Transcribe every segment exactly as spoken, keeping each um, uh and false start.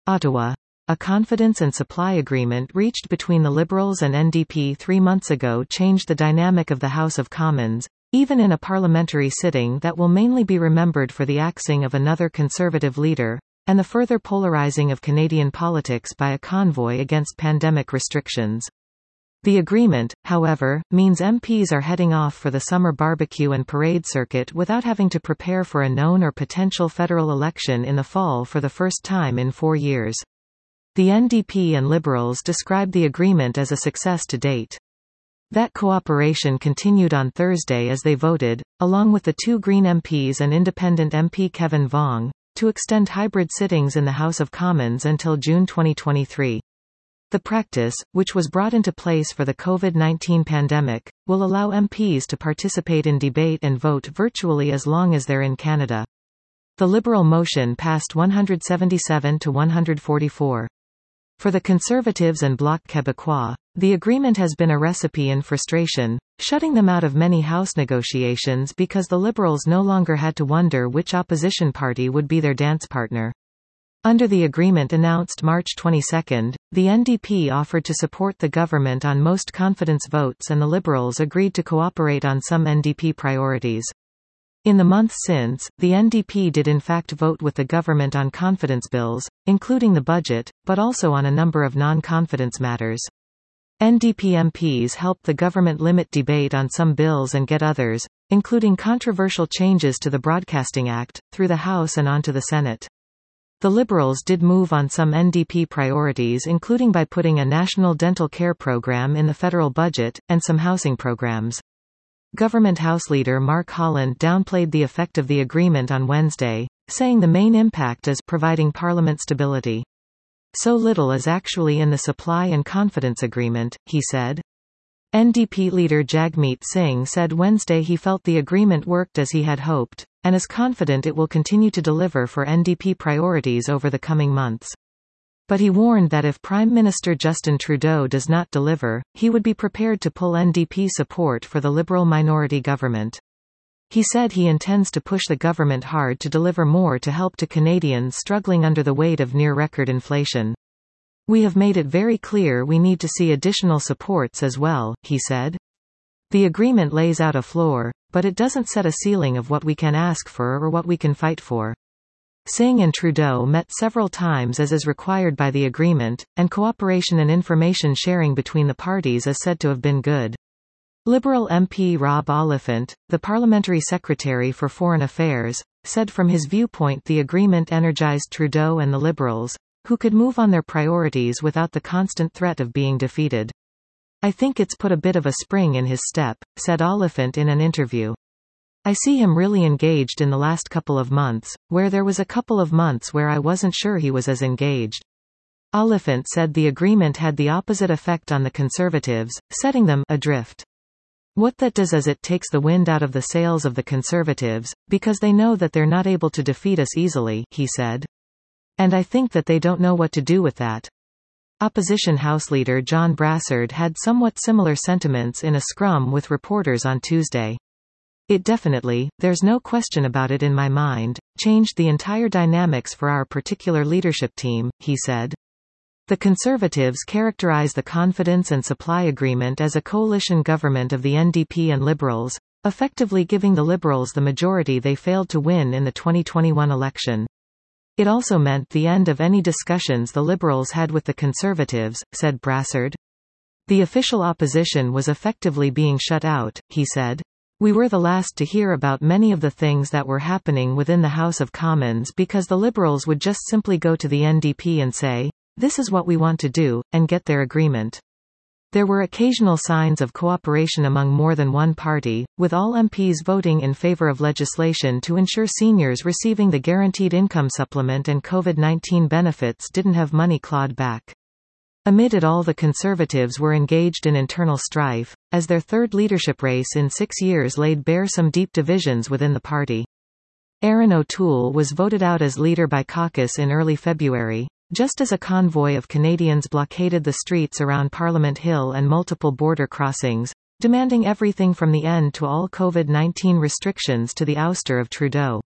Ottawa. A confidence and supply agreement reached between the Liberals and N D P three months ago changed the dynamic of the House of Commons, even in a parliamentary sitting that will mainly be remembered for the axing of another Conservative leader, and the further polarizing of Canadian politics by a convoy against pandemic restrictions. The agreement, however, means M Ps are heading off for the summer barbecue and parade circuit without having to prepare for a known or potential federal election in the fall for the first time in four years. The N D P and Liberals described the agreement as a success to date. That cooperation continued on Thursday as they voted, along with the two Green M Ps and Independent M P Kevin Vuong, to extend hybrid sittings in the House of Commons until June twenty twenty-three. The practice, which was brought into place for the COVID nineteen pandemic, will allow M Ps to participate in debate and vote virtually as long as they're in Canada. The Liberal motion passed one hundred seventy-seven to one hundred forty-four. For the Conservatives and Bloc Québécois, the agreement has been a recipe in frustration, shutting them out of many House negotiations because the Liberals no longer had to wonder which opposition party would be their dance partner. Under the agreement announced March twenty-second, the N D P offered to support the government on most confidence votes and the Liberals agreed to cooperate on some N D P priorities. In the months since, the N D P did in fact vote with the government on confidence bills, including the budget, but also on a number of non-confidence matters. N D P M Ps helped the government limit debate on some bills and get others, including controversial changes to the Broadcasting Act, through the House and onto the Senate. The Liberals did move on some N D P priorities, including by putting a national dental care program in the federal budget, and some housing programs. Government House Leader Mark Holland downplayed the effect of the agreement on Wednesday, saying the main impact is providing parliament stability. So little is actually in the supply and confidence agreement, he said. N D P leader Jagmeet Singh said Wednesday he felt the agreement worked as he had hoped, and is confident it will continue to deliver for N D P priorities over the coming months. But he warned that if Prime Minister Justin Trudeau does not deliver, he would be prepared to pull N D P support for the Liberal minority government. He said he intends to push the government hard to deliver more to help to Canadians struggling under the weight of near-record inflation. We have made it very clear we need to see additional supports as well, he said. The agreement lays out a floor, but it doesn't set a ceiling of what we can ask for or what we can fight for. Singh and Trudeau met several times as is required by the agreement, and cooperation and information sharing between the parties is said to have been good. Liberal M P Rob Oliphant, the Parliamentary Secretary for Foreign Affairs, said from his viewpoint the agreement energized Trudeau and the Liberals, who could move on their priorities without the constant threat of being defeated. I think it's put a bit of a spring in his step, said Oliphant in an interview. I see him really engaged in the last couple of months, where there was a couple of months where I wasn't sure he was as engaged. Oliphant said the agreement had the opposite effect on the Conservatives, setting them adrift. What that does is it takes the wind out of the sails of the Conservatives, because they know that they're not able to defeat us easily, he said. And I think that they don't know what to do with that. Opposition House Leader John Brassard had somewhat similar sentiments in a scrum with reporters on Tuesday. It definitely, there's no question about it in my mind, changed the entire dynamics for our particular leadership team, he said. The Conservatives characterize the confidence and supply agreement as a coalition government of the N D P and Liberals, effectively giving the Liberals the majority they failed to win in the twenty twenty-one election. It also meant the end of any discussions the Liberals had with the Conservatives, said Brassard. The official opposition was effectively being shut out, he said. We were the last to hear about many of the things that were happening within the House of Commons because the Liberals would just simply go to the N D P and say, "This is what we want to do," and get their agreement. There were occasional signs of cooperation among more than one party, with all M Ps voting in favor of legislation to ensure seniors receiving the Guaranteed Income Supplement and COVID nineteen benefits didn't have money clawed back. Amid it all, the Conservatives were engaged in internal strife, as their third leadership race in six years laid bare some deep divisions within the party. Erin O'Toole was voted out as leader by caucus in early February, just as a convoy of Canadians blockaded the streets around Parliament Hill and multiple border crossings, demanding everything from the end to all COVID nineteen restrictions to the ouster of Trudeau.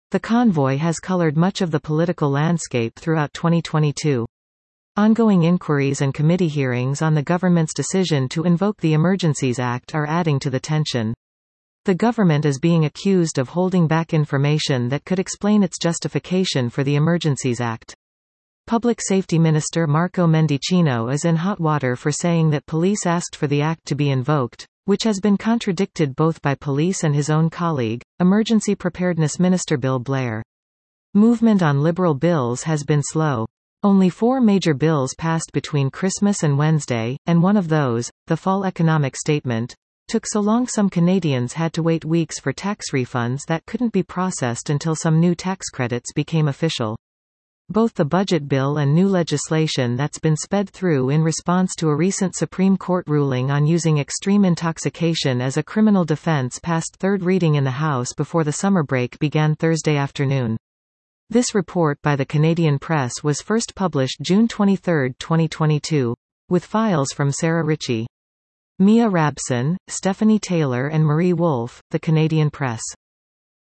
The convoy has colored much of the political landscape throughout twenty twenty-two. Ongoing inquiries and committee hearings on the government's decision to invoke the Emergencies Act are adding to the tension. The government is being accused of holding back information that could explain its justification for the Emergencies Act. Public Safety Minister Marco Mendicino is in hot water for saying that police asked for the act to be invoked, which has been contradicted both by police and his own colleague, Emergency Preparedness Minister Bill Blair. Movement on Liberal bills has been slow. Only four major bills passed between Christmas and Wednesday, and one of those, the Fall Economic Statement, took so long some Canadians had to wait weeks for tax refunds that couldn't be processed until some new tax credits became official. Both the budget bill and new legislation that's been sped through in response to a recent Supreme Court ruling on using extreme intoxication as a criminal defense passed third reading in the House before the summer break began Thursday afternoon. This report by the Canadian Press was first published June twenty-third, twenty twenty-two, with files from Sarah Ritchie, Mia Rabson, Stephanie Taylor and Marie Wolfe, the Canadian Press.